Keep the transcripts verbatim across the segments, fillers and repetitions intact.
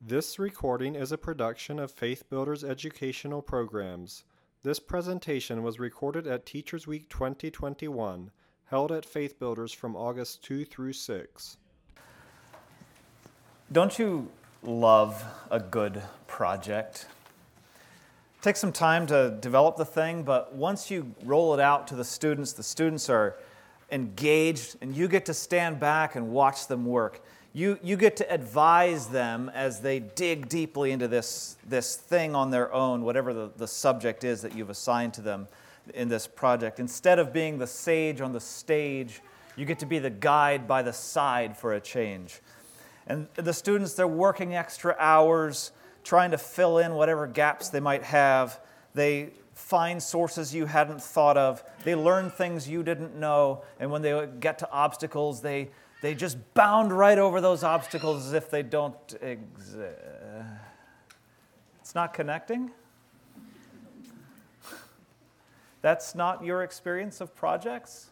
This recording is a production of Faith Builders Educational Programs. This presentation was recorded at Teachers Week twenty twenty-one, held at Faith Builders from August second through sixth. Don't you love a good project? Take some time to develop the thing, but once you roll it out to the students, the students are engaged, and you get to stand back and watch them work. You, you get to advise them as they dig deeply into this, this thing on their own, whatever the, the subject is that you've assigned to them in this project. Instead of being the sage on the stage, you get to be the guide by the side for a change. And the students, they're working extra hours, trying to fill in whatever gaps they might have. They find sources you hadn't thought of. They learn things you didn't know. And when they get to obstacles, they They just bound right over those obstacles as if they don't exist. It's not connecting? That's not your experience of projects?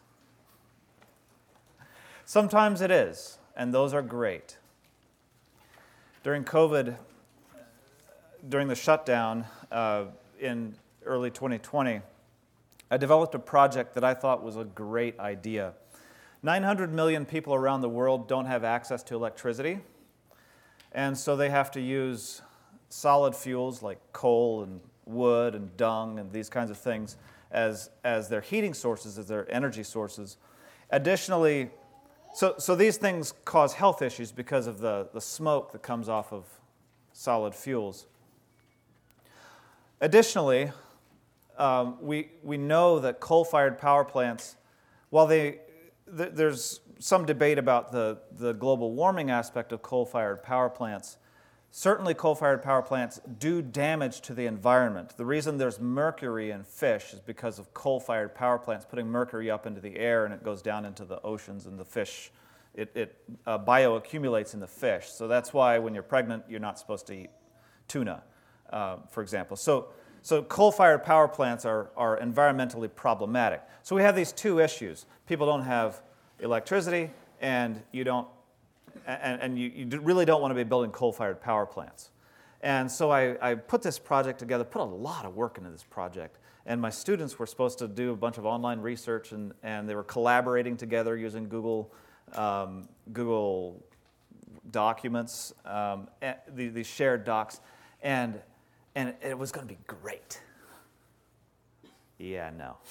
Sometimes it is, and those are great. During COVID, during the shutdown uh, in early twenty twenty, I developed a project that I thought was a great idea. nine hundred million people around the world don't have access to electricity, and so they have to use solid fuels like coal and wood and dung and these kinds of things as, as their heating sources, as their energy sources. Additionally, so, so these things cause health issues because of the, the smoke that comes off of solid fuels. Additionally, um, we, we know that coal-fired power plants, while they there's some debate about the, the global warming aspect of coal-fired power plants. Certainly coal-fired power plants do damage to the environment. The reason there's mercury in fish is because of coal-fired power plants putting mercury up into the air, and it goes down into the oceans, and the fish, it, it uh, bioaccumulates in the fish. So that's why when you're pregnant, you're not supposed to eat tuna, uh, for example. So So coal-fired power plants are, are environmentally problematic. So we have these two issues. People don't have electricity, and you don't, and, and you, you really don't want to be building coal-fired power plants. And so I, I put this project together, put a lot of work into this project. And my students were supposed to do a bunch of online research, and, and they were collaborating together using Google, um, Google Documents, um, these shared docs. And And it was going to be great. Yeah, no.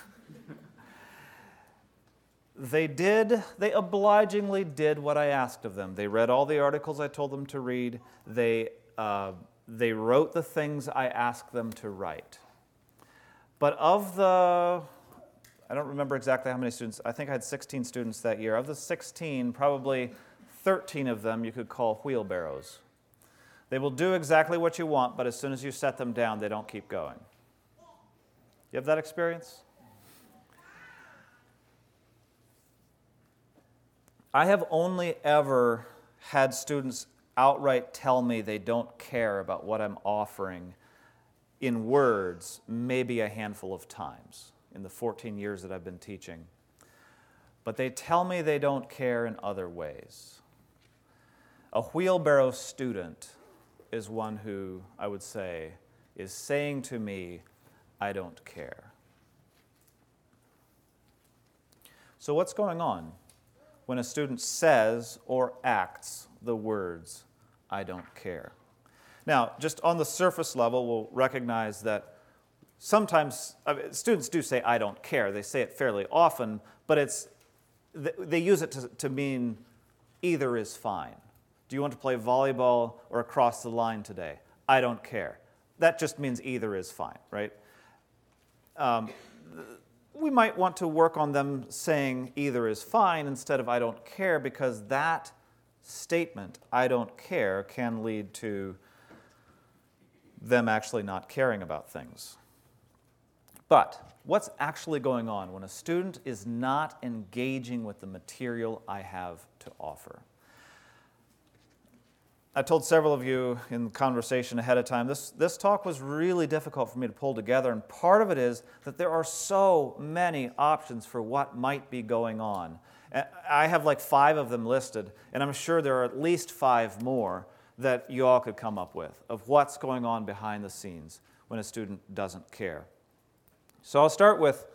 They did, they obligingly did what I asked of them. They read all the articles I told them to read. They, uh, they wrote the things I asked them to write. But of the, I don't remember exactly how many students, I think I had sixteen students that year. Of the sixteen, probably thirteen of them you could call wheelbarrows. They will do exactly what you want, but as soon as you set them down, they don't keep going. You have that experience? I have only ever had students outright tell me they don't care about what I'm offering in words, maybe a handful of times in the fourteen years that I've been teaching. But they tell me they don't care in other ways. A wheelbarrow student is one who, I would say, is saying to me, I don't care. So what's going on when a student says or acts the words, I don't care? Now, just on the surface level, we'll recognize that sometimes I mean, students do say, I don't care. They say it fairly often, but it's they use it to, to mean either is fine. Do you want to play volleyball or across the line today? I don't care. That just means either is fine, right? Um, we might want to work on them saying either is fine instead of I don't care, because that statement, I don't care, can lead to them actually not caring about things. But what's actually going on when a student is not engaging with the material I have to offer? I told several of you in conversation ahead of time, this, this talk was really difficult for me to pull together, and part of it is that there are so many options for what might be going on. I have like five of them listed, and I'm sure there are at least five more that you all could come up with of what's going on behind the scenes when a student doesn't care. So I'll start with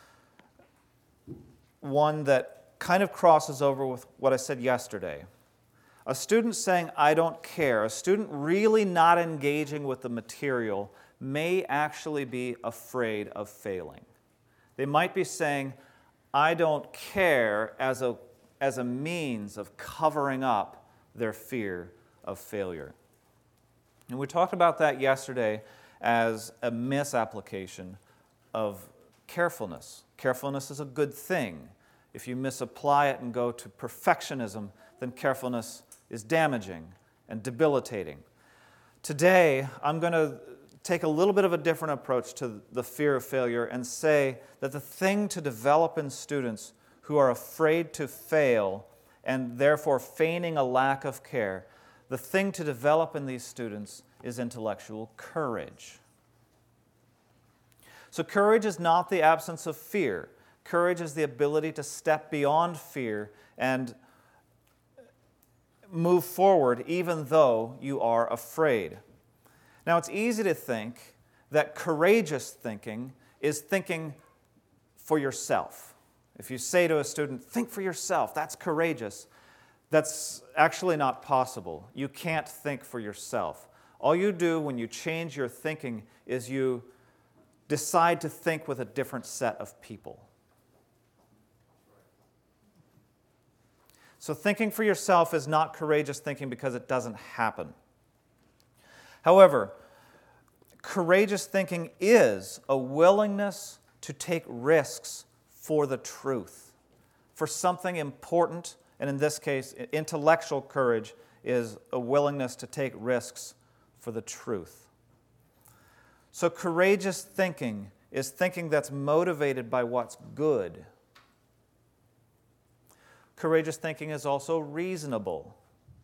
one that kind of crosses over with what I said yesterday. A student saying, "I don't care," a student really not engaging with the material may actually be afraid of failing. They might be saying, "I don't care," as a, as a means of covering up their fear of failure. And we talked about that yesterday as a misapplication of carefulness. Carefulness is a good thing. If you misapply it and go to perfectionism, then carefulness is damaging and debilitating. Today, I'm going to take a little bit of a different approach to the fear of failure and say that the thing to develop in students who are afraid to fail and therefore feigning a lack of care, the thing to develop in these students is intellectual courage. So courage is not the absence of fear. Courage is the ability to step beyond fear and move forward even though you are afraid. Now, it's easy to think that courageous thinking is thinking for yourself. If you say to a student, "Think for yourself," that's courageous. That's actually not possible. You can't think for yourself. All you do when you change your thinking is you decide to think with a different set of people. So thinking for yourself is not courageous thinking because it doesn't happen. However, courageous thinking is a willingness to take risks for the truth, for something important, and in this case, intellectual courage is a willingness to take risks for the truth. So courageous thinking is thinking that's motivated by what's good. Courageous thinking is also reasonable.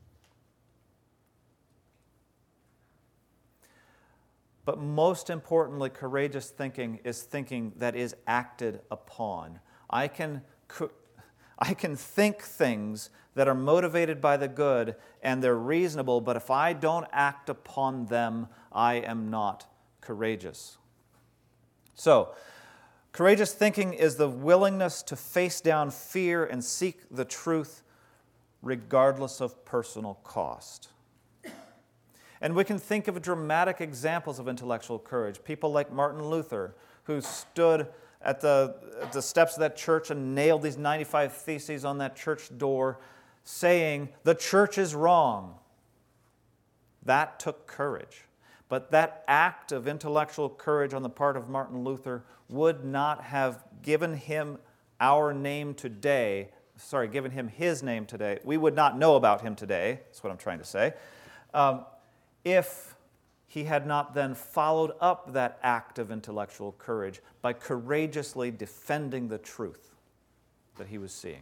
But most importantly, courageous thinking is thinking that is acted upon. I can, I can think things that are motivated by the good and they're reasonable, but if I don't act upon them, I am not courageous. So, courageous thinking is the willingness to face down fear and seek the truth regardless of personal cost. And we can think of dramatic examples of intellectual courage. People like Martin Luther, who stood at the, at the steps of that church and nailed these ninety-five theses on that church door, saying, "The church is wrong." That took courage. But that act of intellectual courage on the part of Martin Luther would not have given him our name today, sorry, given him his name today. We would not know about him today, that's what I'm trying to say, um, if he had not then followed up that act of intellectual courage by courageously defending the truth that he was seeing.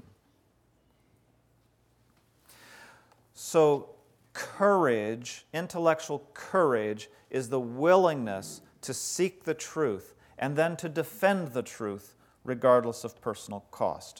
So courage, intellectual courage, is the willingness to seek the truth and then to defend the truth regardless of personal cost.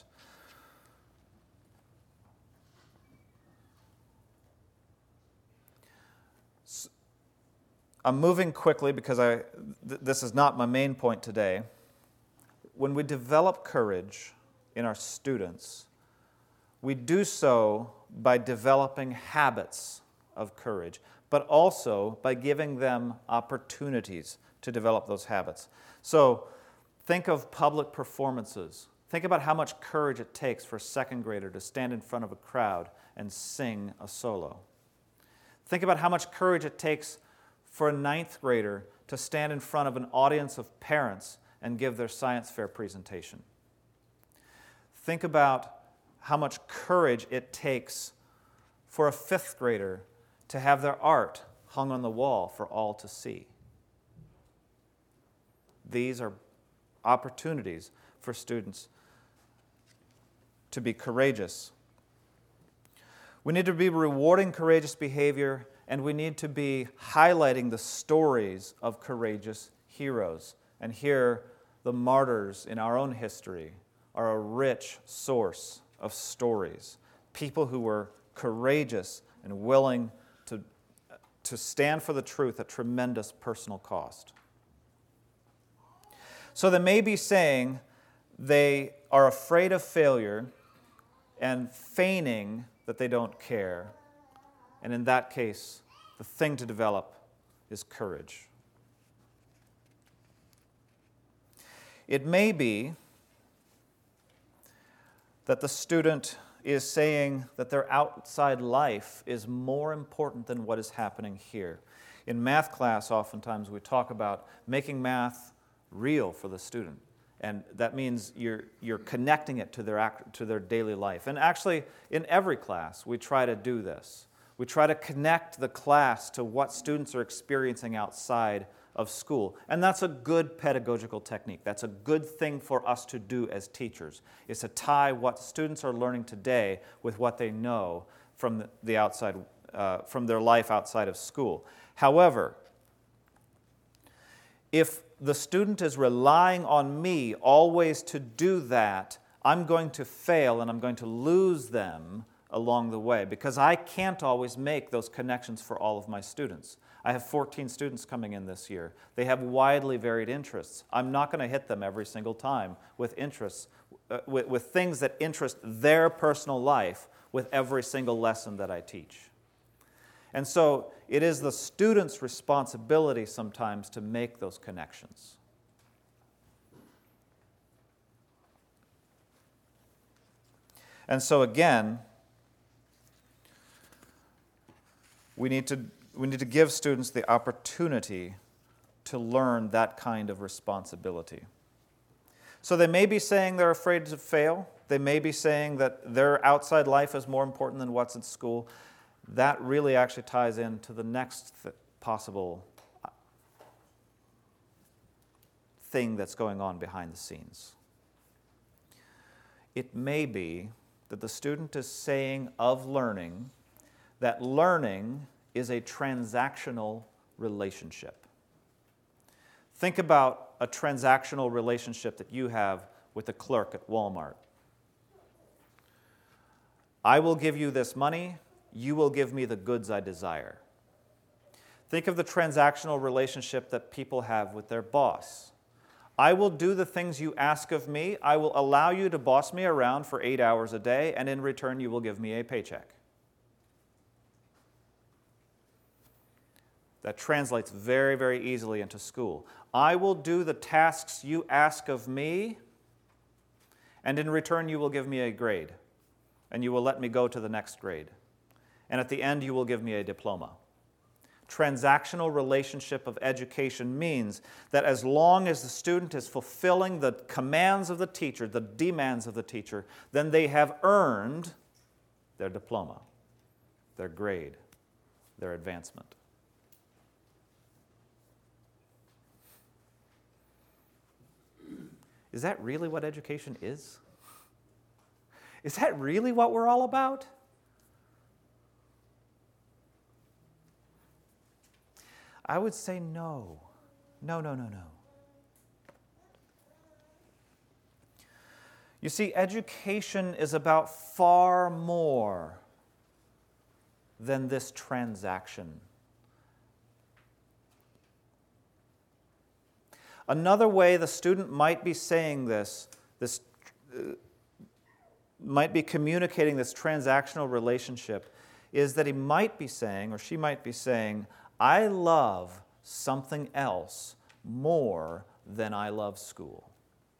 I'm moving quickly because I, th- this is not my main point today. When we develop courage in our students, we do so by developing habits of courage, but also by giving them opportunities to develop those habits. So think of public performances. Think about how much courage it takes for a second grader to stand in front of a crowd and sing a solo. Think about how much courage it takes for a ninth grader to stand in front of an audience of parents and give their science fair presentation. Think about how much courage it takes for a fifth grader to have their art hung on the wall for all to see. These are opportunities for students to be courageous. We need to be rewarding courageous behavior, and we need to be highlighting the stories of courageous heroes. And here, the martyrs in our own history are a rich source of stories. People who were courageous and willing to to stand for the truth at tremendous personal cost. So they may be saying they are afraid of failure and feigning that they don't care. And in that case, the thing to develop is courage. It may be that the student is saying that their outside life is more important than what is happening here. In math class, oftentimes we talk about making math real for the student. And that means you're, you're connecting it to their, act, to their daily life. And actually, in every class, we try to do this. We try to connect the class to what students are experiencing outside of school. And that's a good pedagogical technique. That's a good thing for us to do as teachers, is to tie what students are learning today with what they know from the, the outside, uh, from their life outside of school. However, if the student is relying on me always to do that, I'm going to fail and I'm going to lose them along the way because I can't always make those connections for all of my students. I have fourteen students coming in this year. They have widely varied interests. I'm not going to hit them every single time with interests, uh, with, with things that interest their personal life with every single lesson that I teach. And so it is the student's responsibility sometimes to make those connections. And so again, we need to we need to give students the opportunity to learn that kind of responsibility. So they may be saying they're afraid to fail. They may be saying that their outside life is more important than what's at school. That really actually ties into the next th- possible thing that's going on behind the scenes. It may be that the student is saying of learning that learning is a transactional relationship. Think about a transactional relationship that you have with a clerk at Walmart. I will give you this money, you will give me the goods I desire. Think of the transactional relationship that people have with their boss. I will do the things you ask of me. I will allow you to boss me around for eight hours a day, and in return you will give me a paycheck. That translates very, very easily into school. I will do the tasks you ask of me, and in return you will give me a grade, and you will let me go to the next grade. And at the end you will give me a diploma. Transactional relationship of education means that as long as the student is fulfilling the commands of the teacher, the demands of the teacher, then they have earned their diploma, their grade, their advancement. Is that really what education is? Is that really what we're all about? I would say no. No, no, no, no. You see, education is about far more than this transaction. Another way the student might be saying this, this uh, might be communicating this transactional relationship, is that he might be saying, or she might be saying, I love something else more than I love school.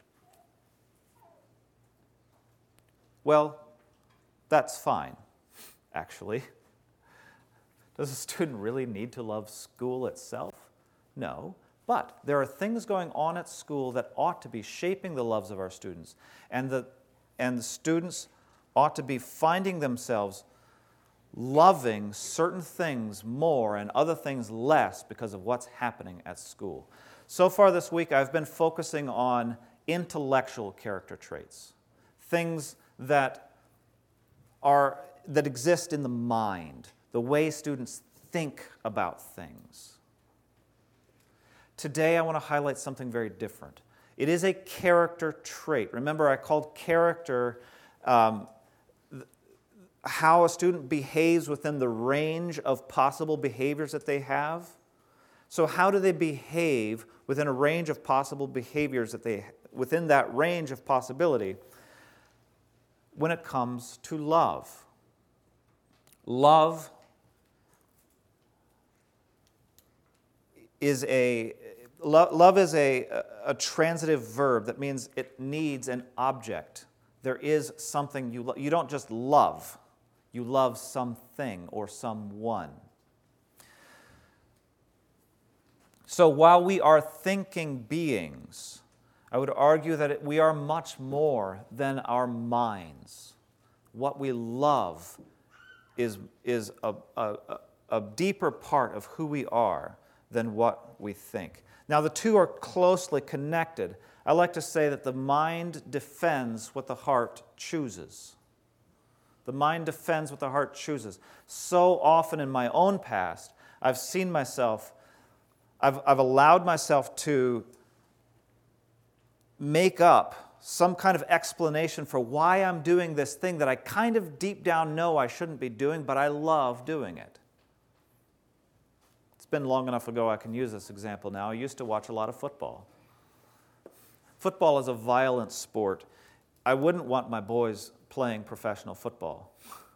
Well, that's fine, actually. Does a student really need to love school itself? No. But there are things going on at school that ought to be shaping the loves of our students. And the, and the students ought to be finding themselves loving certain things more and other things less because of what's happening at school. So far this week, I've been focusing on intellectual character traits, things that are that exist in the mind, the way students think about things. Today, I want to highlight something very different. It is a character trait. Remember, I called character um, how a student behaves within the range of possible behaviors that they have. So how do they behave within a range of possible behaviors that they, within that range of possibility when it comes to love? Love is a lo- love is a, a transitive verb that means it needs an object. There is something you love. You don't just love. You love something or someone. So while we are thinking beings, I would argue that it, we are much more than our minds. What we love is, is a, a, a deeper part of who we are than what we think. Now, the two are closely connected. I like to say that the mind defends what the heart chooses. The mind defends what the heart chooses. So often in my own past, I've seen myself, I've, I've allowed myself to make up some kind of explanation for why I'm doing this thing that I kind of deep down know I shouldn't be doing, but I love doing it. It's been long enough ago I can use this example now. I used to watch a lot of football. Football is a violent sport. I wouldn't want my boys playing professional football.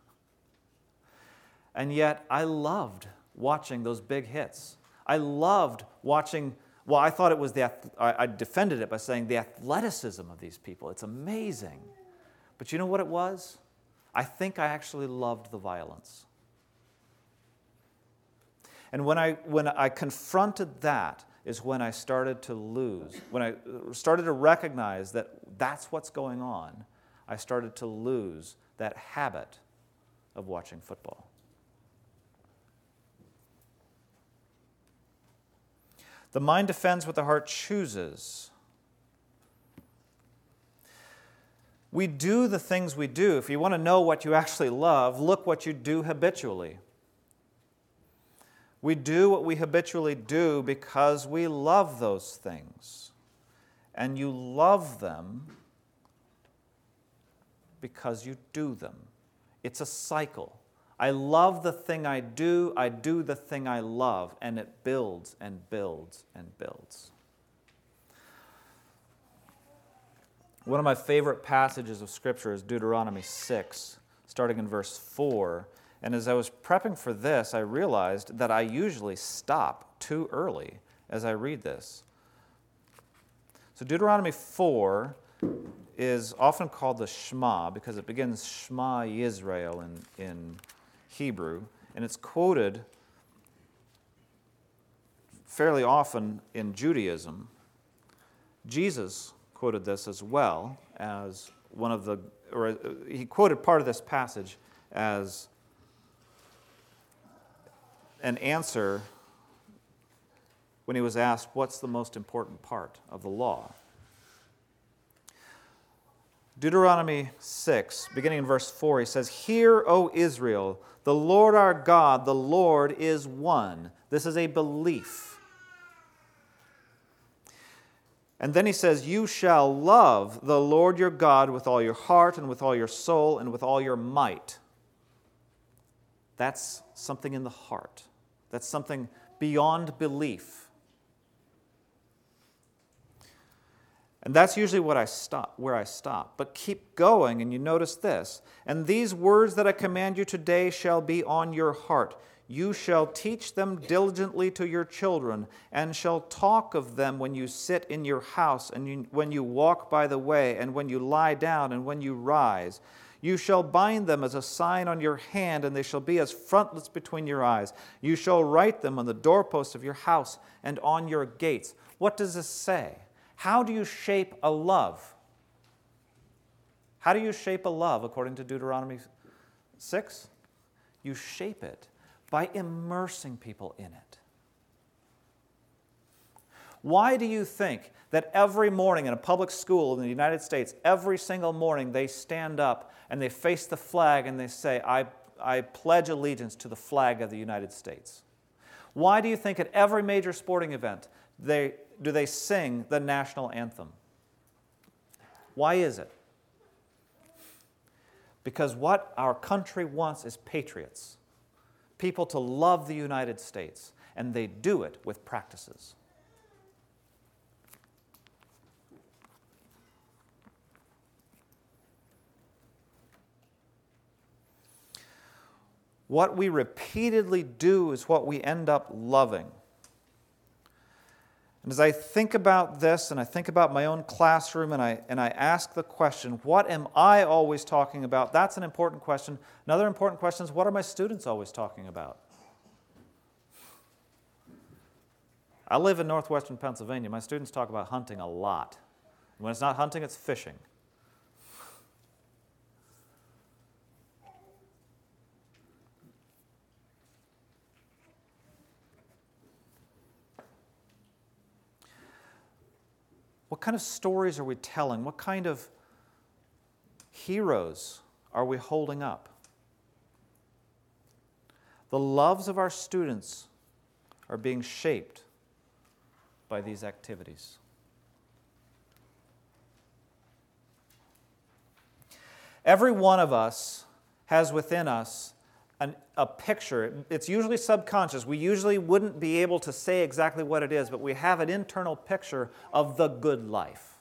And yet I loved watching those big hits. I loved watching, well, I thought it was the, I defended it by saying the athleticism of these people. It's amazing. But you know what it was? I think I actually loved the violence. And when I, when I confronted that is when I started to lose. When I started to recognize that that's what's going on, I started to lose that habit of watching football. The mind defends what the heart chooses. We do the things we do. If you want to know what you actually love, look what you do habitually. We do what we habitually do because we love those things. And you love them because you do them. It's a cycle. I love the thing I do, I do the thing I love, and it builds and builds and builds. One of my favorite passages of Scripture is Deuteronomy six, starting in verse four. And as I was prepping for this, I realized that I usually stop too early as I read this. So Deuteronomy four is often called the Shema because it begins Shema Yisrael in, in Hebrew, and it's quoted fairly often in Judaism. Jesus quoted this as well as one of the, or he quoted part of this passage as an answer when he was asked, what's the most important part of the law? Deuteronomy six, beginning in verse four, he says, "Hear, O Israel, the Lord our God, the Lord is one." This is a belief. And then he says, "You shall love the Lord your God with all your heart and with all your soul and with all your might." That's something in the heart. That's something beyond belief. And that's usually what I stop, where I stop. But keep going, and you notice this. "And these words that I command you today shall be on your heart. You shall teach them diligently to your children, and shall talk of them when you sit in your house, and you, when you walk by the way, and when you lie down, and when you rise. You shall bind them as a sign on your hand, and they shall be as frontlets between your eyes. You shall write them on the doorposts of your house and on your gates." What does this say? How do you shape a love? How do you shape a love according to Deuteronomy six? You shape it by immersing people in it. Why do you think that every morning in a public school in the United States, every single morning they stand up and they face the flag and they say, I, I pledge allegiance to the flag of the United States? Why do you think at every major sporting event they do they sing the national anthem? Why is it? Because what our country wants is patriots, people to love the United States, and they do it with practices. What we repeatedly do is what we end up loving. And as I think about this, and I think about my own classroom, and I, and I ask the question, what am I always talking about? That's an important question. Another important question is, what are my students always talking about? I live in northwestern Pennsylvania. My students talk about hunting a lot. When it's not hunting, it's fishing. What kind of stories are we telling? What kind of heroes are we holding up? The loves of our students are being shaped by these activities. Every one of us has within us An, a picture. It's usually subconscious. We usually wouldn't be able to say exactly what it is, but we have an internal picture of the good life.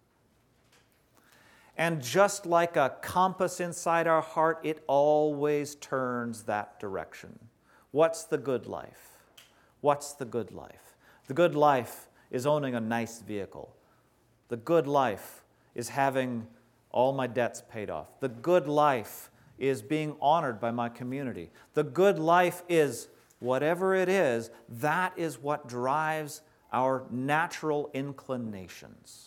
And just like a compass inside our heart, it always turns that direction. What's the good life? What's the good life? The good life is owning a nice vehicle. The good life is having all my debts paid off. The good life is being honored by my community. The good life is, whatever it is, that is what drives our natural inclinations.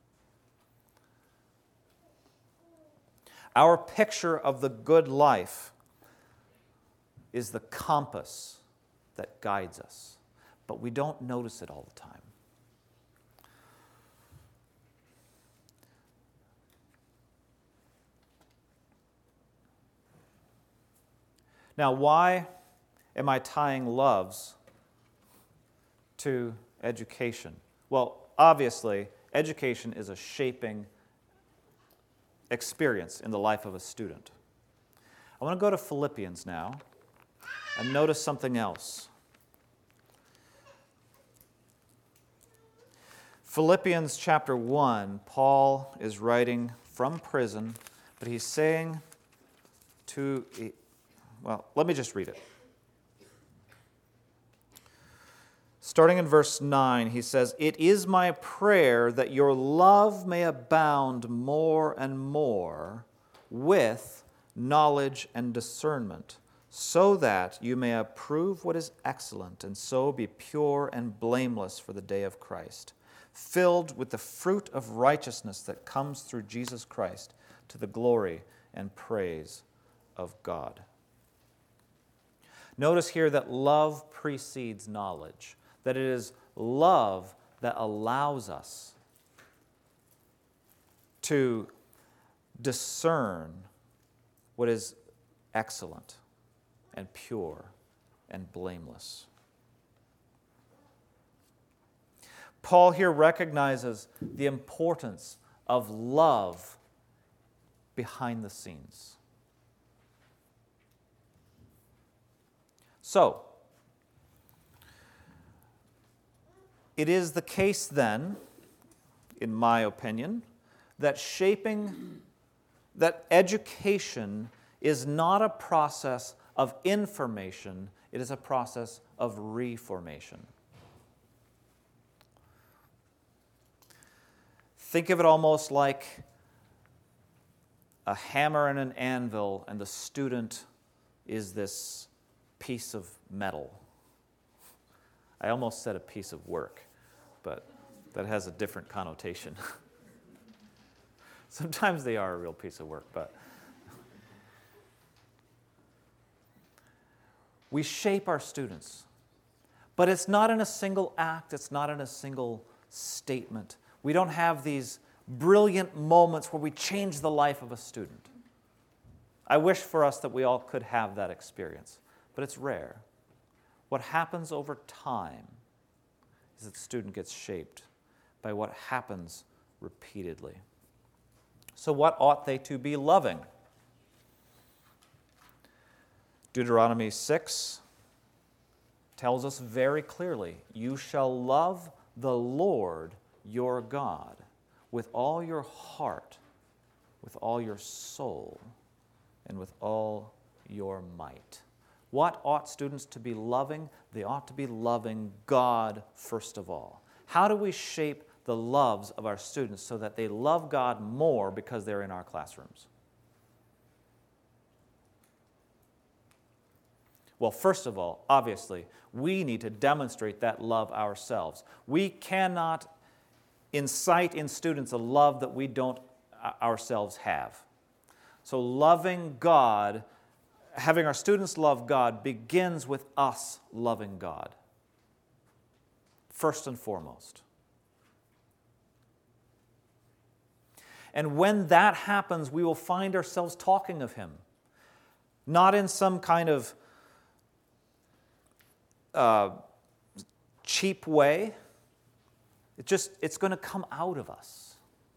Our picture of the good life is the compass that guides us, but we don't notice it all the time. Now, why am I tying loves to education? Well, obviously, education is a shaping experience in the life of a student. I want to go to Philippians now and notice something else. Philippians chapter one, Paul is writing from prison, but he's saying to... Well, let me just read it. Starting in verse nine, he says, "It is my prayer that your love may abound more and more with knowledge and discernment, so that you may approve what is excellent, and so be pure and blameless for the day of Christ, filled with the fruit of righteousness that comes through Jesus Christ, to the glory and praise of God." Notice here that love precedes knowledge, that it is love that allows us to discern what is excellent and pure and blameless. Paul here recognizes the importance of love behind the scenes. So, it is the case then, in my opinion, that shaping, that education is not a process of information, it is a process of reformation. Think of it almost like a hammer and an anvil, and the student is this piece of metal. I almost said a piece of work, but that has a different connotation. Sometimes they are a real piece of work, but we shape our students. But it's not in a single act, it's not in a single statement. We don't have these brilliant moments where we change the life of a student. I wish for us that we all could have that experience. But it's rare. What happens over time is that the student gets shaped by what happens repeatedly. So what ought they to be loving? Deuteronomy six tells us very clearly, you shall love the Lord your God with all your heart, with all your soul, and with all your might. What ought students to be loving? They ought to be loving God first of all. How do we shape the loves of our students so that they love God more because they're in our classrooms? Well, first of all, obviously, we need to demonstrate that love ourselves. We cannot incite in students a love that we don't ourselves have. So loving God, having our students love God, begins with us loving God, first and foremost. And when that happens, we will find ourselves talking of Him, not in some kind of Uh, cheap way. It just, it's going to come out of us.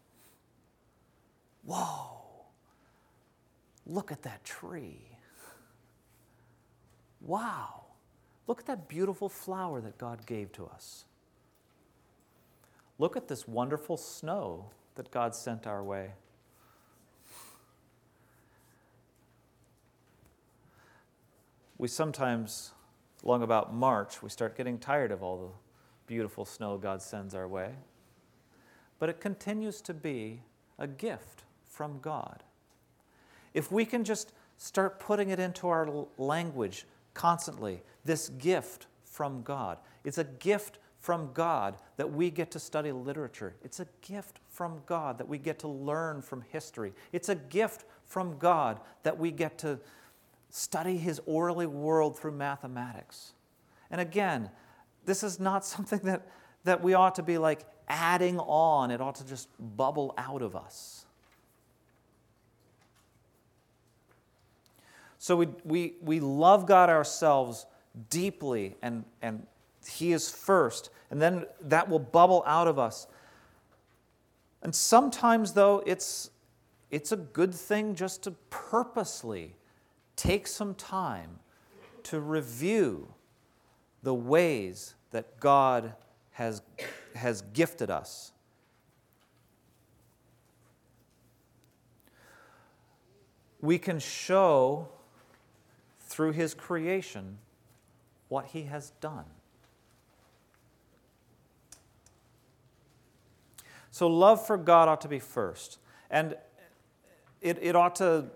Whoa, look at that tree. Wow, look at that beautiful flower that God gave to us. Look at this wonderful snow that God sent our way. We sometimes, long about March, we start getting tired of all the beautiful snow God sends our way. But it continues to be a gift from God. If we can just start putting it into our language constantly, this gift from God. It's a gift from God that we get to study literature. It's a gift from God that we get to learn from history. It's a gift from God that we get to study His orderly world through mathematics. And again, this is not something that, that we ought to be like adding on. It ought to just bubble out of us. So we, we, we love God ourselves deeply, and, and He is first, and then that will bubble out of us. And sometimes, though, it's, it's a good thing just to purposely take some time to review the ways that God has, has gifted us. We can show through His creation what He has done. So love for God ought to be first. And it, it ought to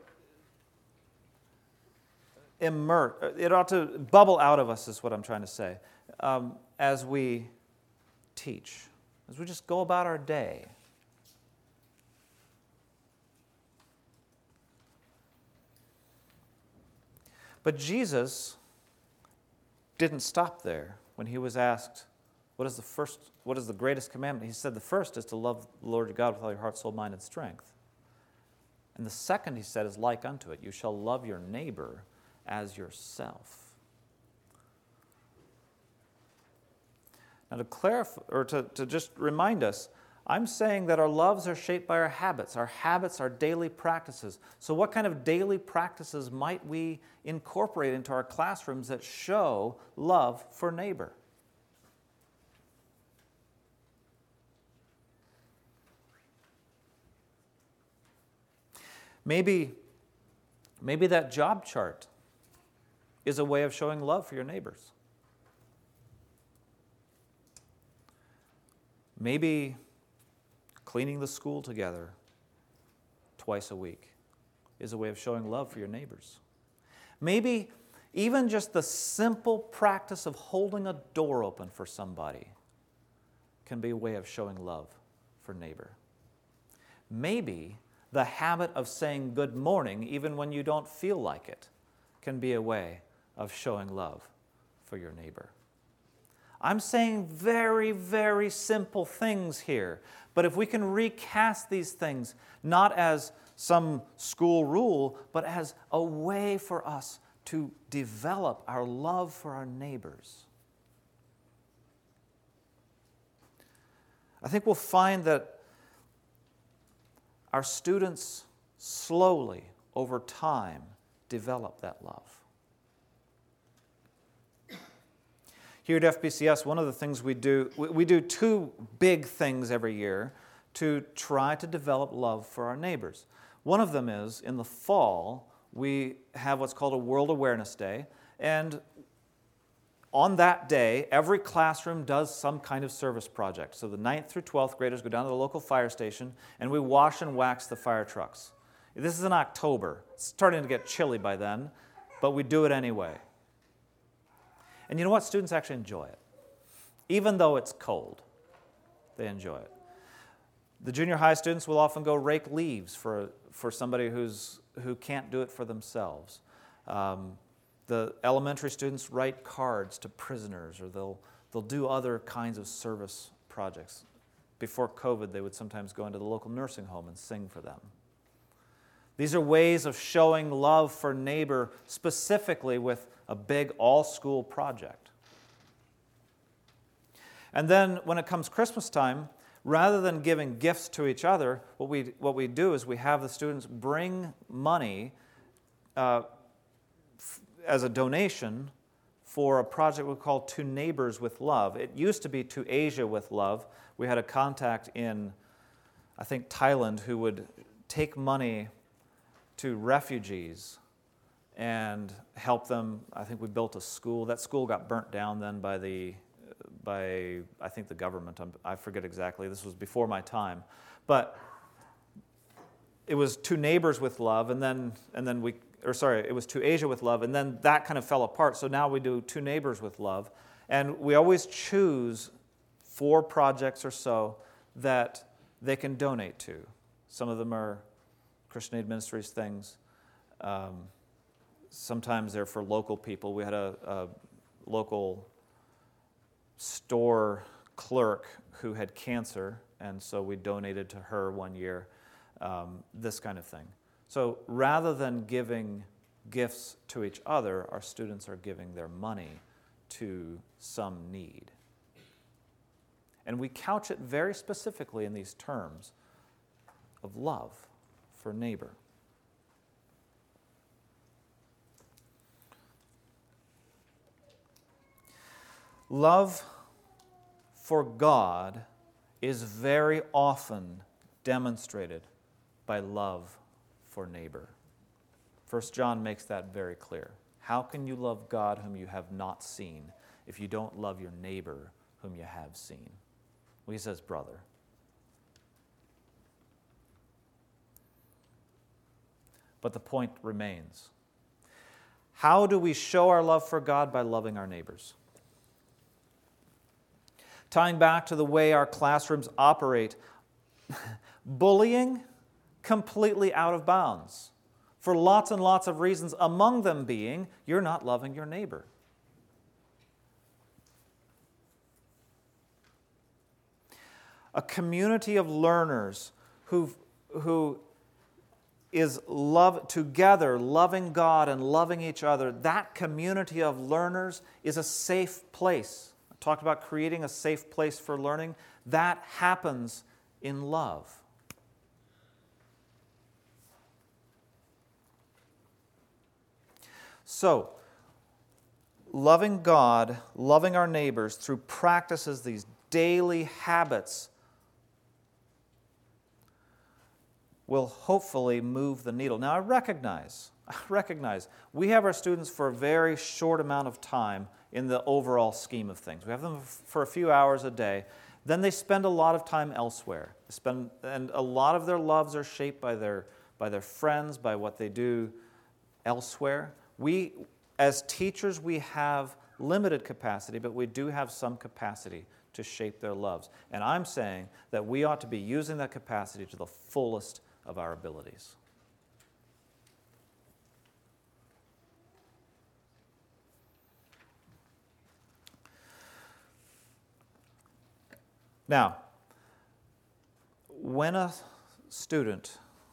Immer, it ought to bubble out of us, is what I'm trying to say, um, as we teach, as we just go about our day. But Jesus didn't stop there when He was asked, what is the first, what is the greatest commandment? He said the first is to love the Lord your God with all your heart, soul, mind, and strength. And the second, He said, is like unto it. You shall love your neighbor as yourself. Now to clarify, or to, to just remind us, I'm saying that our loves are shaped by our habits. Our habits are daily practices. So what kind of daily practices might we incorporate into our classrooms that show love for neighbor? Maybe, maybe that job chart is a way of showing love for your neighbors. Maybe cleaning the school together twice a week is a way of showing love for your neighbors. Maybe even just the simple practice of holding a door open for somebody can be a way of showing love for neighbor. Maybe the habit of saying good morning even when you don't feel like it can be a way of showing love for your neighbor. I'm saying very, very simple things here, but if we can recast these things not as some school rule, but as a way for us to develop our love for our neighbors, I think we'll find that our students slowly, over time, develop that love. Here at F B C S, one of the things we do, we, we do two big things every year to try to develop love for our neighbors. One of them is, in the fall, we have what's called a World Awareness Day, and on that day, every classroom does some kind of service project. So the ninth through twelfth graders go down to the local fire station, and we wash and wax the fire trucks. This is in October. It's starting to get chilly by then, but we do it anyway. And you know what? Students actually enjoy it. Even though it's cold, they enjoy it. The junior high students will often go rake leaves for, for somebody who's, who can't do it for themselves. Um, the elementary students write cards to prisoners, or they'll, they'll do other kinds of service projects. Before COVID, they would sometimes go into the local nursing home and sing for them. These are ways of showing love for neighbor, specifically with a big all-school project. And then when it comes Christmas time, rather than giving gifts to each other, what we, what we do is we have the students bring money uh, f- as a donation for a project we call To Neighbors with Love. It used to be To Asia with Love. We had a contact in, I think, Thailand who would take money to refugees and help them. I think we built a school. That school got burnt down then by the, by I think the government. I'm, I forget exactly. This was before my time, but it was To Neighbors with Love, and then and then we, or sorry, it was To Asia with Love, and then that kind of fell apart. So now we do To Neighbors with Love, and we always choose four projects or so that they can donate to. Some of them are Christian Aid Ministries things. Um, sometimes they're for local people. We had a, a local store clerk who had cancer, and so we donated to her one year, um, this kind of thing. So rather than giving gifts to each other, our students are giving their money to some need. And we couch it very specifically in these terms of love for neighbor. Love for God is very often demonstrated by love for neighbor. First John makes that very clear. How can you love God whom you have not seen if you don't love your neighbor whom you have seen? Well, he says brother. But the point remains. How do we show our love for God? By loving our neighbors. Tying back to the way our classrooms operate, bullying, completely out of bounds for lots and lots of reasons, among them being you're not loving your neighbor. A community of learners who who is love together, loving God and loving each other. That community of learners is a safe place. I talked about creating a safe place for learning. That happens in love. So, loving God, loving our neighbors through practices, these daily habits, will hopefully move the needle. Now, I recognize, I recognize, we have our students for a very short amount of time in the overall scheme of things. We have them for a few hours a day. Then they spend a lot of time elsewhere. They spend, and a lot of their loves are shaped by their, by their friends, by what they do elsewhere. We, as teachers, we have limited capacity, but we do have some capacity to shape their loves. And I'm saying that we ought to be using that capacity to the fullest of our abilities. Now, when a student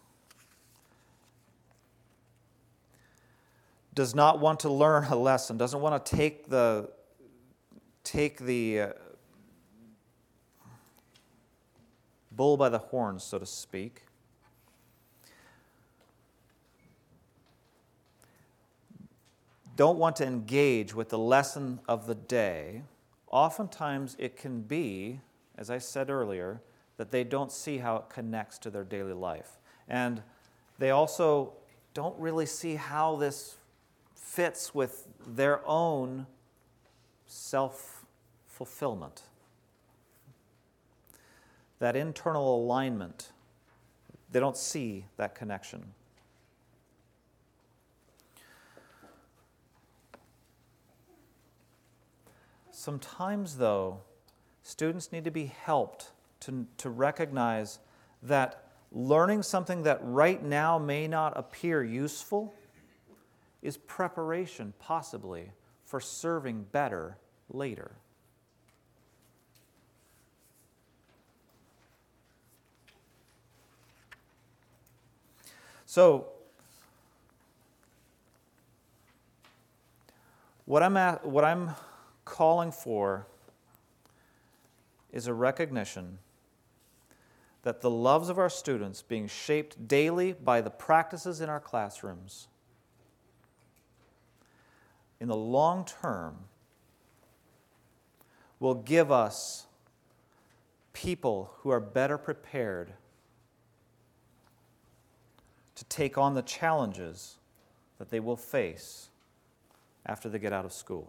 does not want to learn a lesson, doesn't want to take the take the uh, bull by the horns, so to speak, don't want to engage with the lesson of the day, oftentimes it can be, as I said earlier, that they don't see how it connects to their daily life. And they also don't really see how this fits with their own self-fulfillment. That internal alignment, they don't see that connection. Sometimes, though, students need to be helped to, to recognize that learning something that right now may not appear useful is preparation, possibly, for serving better later. So, what I'm at, what I'm calling for is a recognition that the loves of our students being shaped daily by the practices in our classrooms, in the long term, will give us people who are better prepared to take on the challenges that they will face after they get out of school.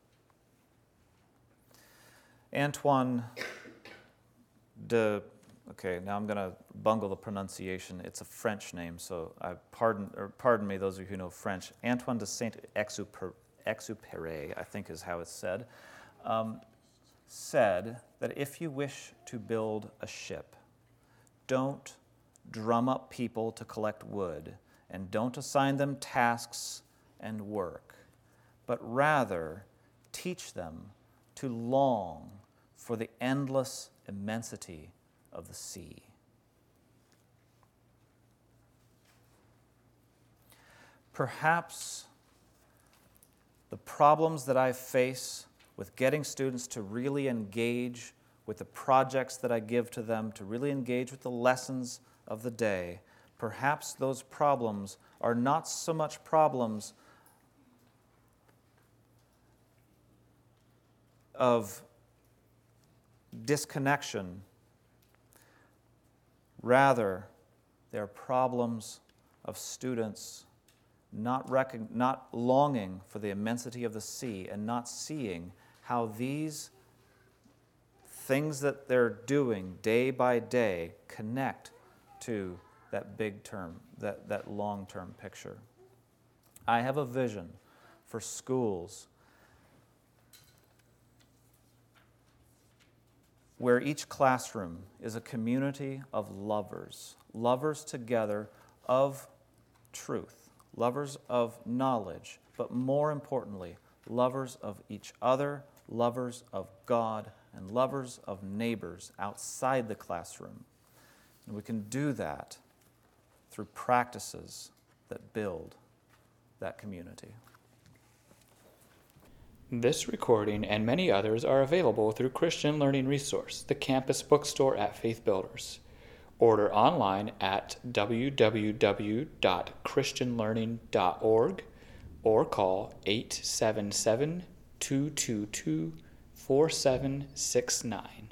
Antoine de, okay, now I'm going to bungle the pronunciation. It's a French name, so I pardon, or pardon me, those of you who know French. Antoine de Saint-Exupéry, I think is how it's said, um, said that if you wish to build a ship, don't drum up people to collect wood, and don't assign them tasks and work, but rather teach them to long for the endless immensity of the sea. Perhaps the problems that I face with getting students to really engage with the projects that I give to them, to really engage with the lessons of the day, perhaps those problems are not so much problems of disconnection. Rather, they're problems of students not, rec- not longing for the immensity of the sea and not seeing how these things that they're doing day by day connect to that big term, that, that long-term picture. I have a vision for schools where each classroom is a community of lovers, lovers together of truth, lovers of knowledge, but more importantly, lovers of each other, lovers of God, and lovers of neighbors outside the classroom. And we can do that through practices that build that community. This recording and many others are available through Christian Learning Resource, the campus bookstore at Faith Builders. Order online at w w w dot christian learning dot org or call eight seven seven, two two two, four seven six nine.